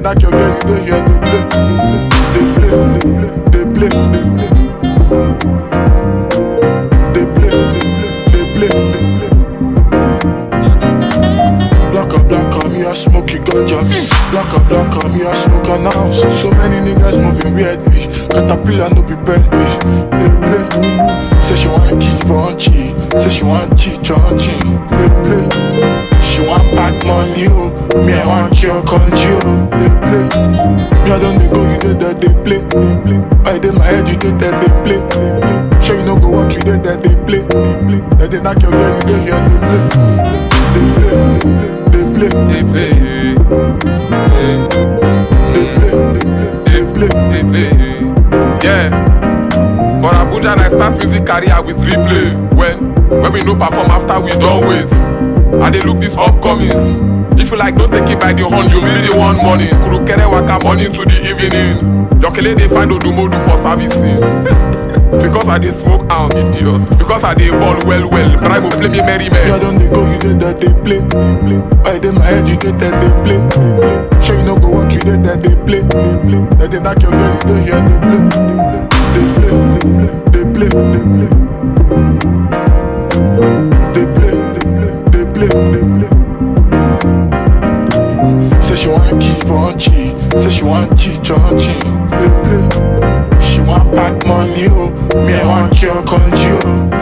knock your girl, you dey hear the play. They play. Black, me I smoke you ganja. Black, me I smoke an ounce. So many niggas moving weirdly. Caterpillar no be Bentley. They play. Say she want give on cheat. Say she want cheat on cheat. They play. She want bad money, oh. Me I want cure country, oh. They play. Me I don't go, you did that, they play. I did my head, you did that, they play. Sure you no go work, you did that, they play. That they knock your girl, you dey hear they play. They play. Yeah. For Abuja, I start music career with replay. When we no perform after we don't wait. I dey look these upcomings. If you like, don't take it by the horn, you really the one morning. Kurukere waka morning to the evening. Your kele dey find Odumodu for servicing. Because I dey smoke ounce, idiot. Because I dey ball well. Bribe will play me merry man. I don't go, you did that, they play. I did my head, you did that, they play. Sure you no go work, you did that, they play. That they knock your girl, you dey hear they play. They play. Say she want give on cheat. Say she want cheat on cheat. They play. She want bad money, oh. Me I want cure country, oh.